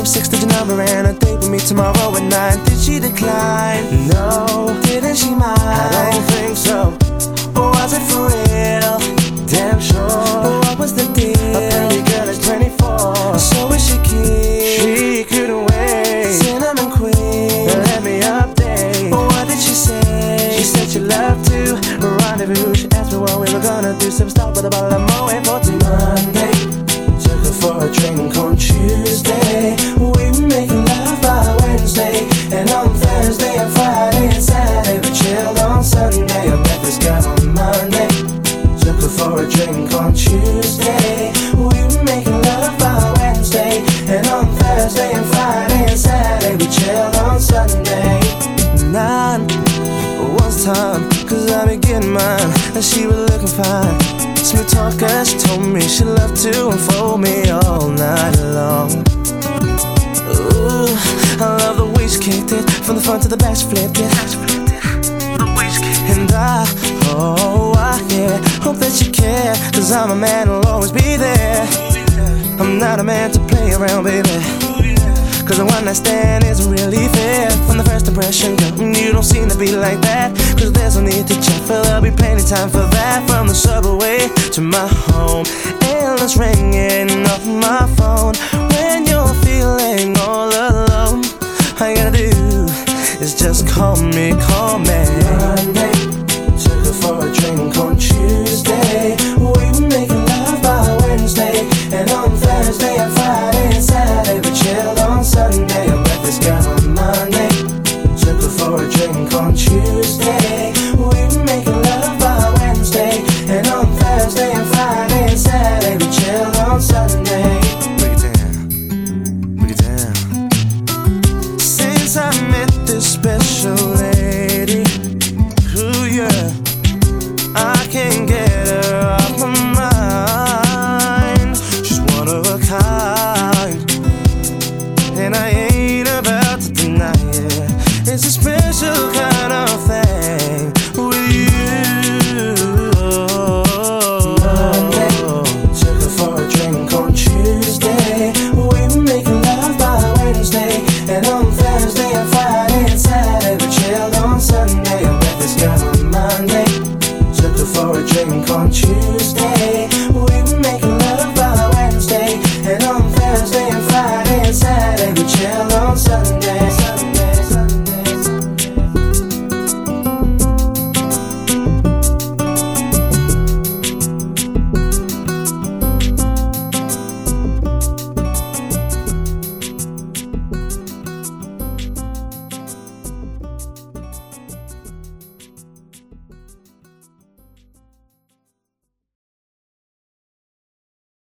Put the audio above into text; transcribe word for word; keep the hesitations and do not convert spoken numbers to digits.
six-digit number and a date with me tomorrow at nine. Did she decline? No. Didn't she mind? I don't think so. Or was it for real? Damn sure. What was the deal? A pretty girl is twenty-four, so is she keen? She couldn't wait. Cinnamon queen, let me update. What did she say? She said she loved to rendezvous. She asked me what we were gonna do. Some stop with a bottle of Moet for Monday. Took her for a drink on Tuesday. We were making love by Wednesday, and on Thursday and Friday and Saturday we chilled on Sunday. I met this girl on Monday. Took her for a drink on Tuesday. We were making love by Wednesday, and on Thursday and Friday and Saturday we chilled on Sunday. Nine was time, cause I be getting mine, and she was looking fine. Smooth talker, she told me she loved to unfold me all night long. Ooh, I love the way she kicked it, from the front to the back she flipped it. And I, oh I, yeah, hope that you care, cause I'm a man who'll always be there. I'm not a man to play around, baby, cause a one night stand isn't really fair. From the first impression, girl, you don't seem to be like that. Cause there's no need to check, for there'll be plenty time for that. From the subway to my home, endless ringing off my phone. When you're feeling all alone, all you gotta do is just call me, call me.